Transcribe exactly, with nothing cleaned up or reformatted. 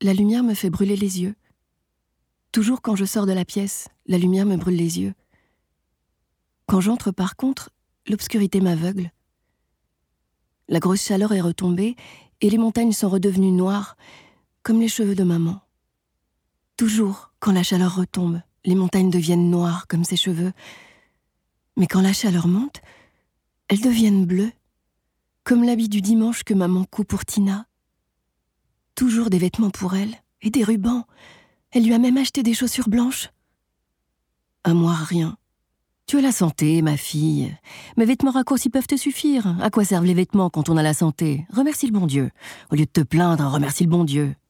la lumière me fait brûler les yeux. Toujours quand je sors de la pièce, la lumière me brûle les yeux. Quand j'entre par contre, l'obscurité m'aveugle. La grosse chaleur est retombée et les montagnes sont redevenues noires, comme les cheveux de maman. Toujours, quand la chaleur retombe, les montagnes deviennent noires comme ses cheveux. Mais quand la chaleur monte, elles deviennent bleues, comme l'habit du dimanche que maman coud pour Tina. Toujours des vêtements pour elle et des rubans. Elle lui a même acheté des chaussures blanches. À moi, rien. Tu as la santé, ma fille. Mes vêtements raccourcis peuvent te suffire. À quoi servent les vêtements quand on a la santé? Remercie le bon Dieu. Au lieu de te plaindre, remercie le bon Dieu.